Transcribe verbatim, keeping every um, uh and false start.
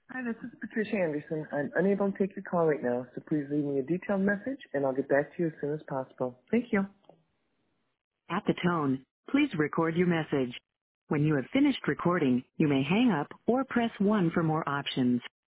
Hi, this is Patricia Anderson. I'm unable to take your call right now, so please leave me a detailed message and I'll get back to you as soon as possible. Thank you. At the tone, please record your message. When you have finished recording, you may hang up or press one for more options.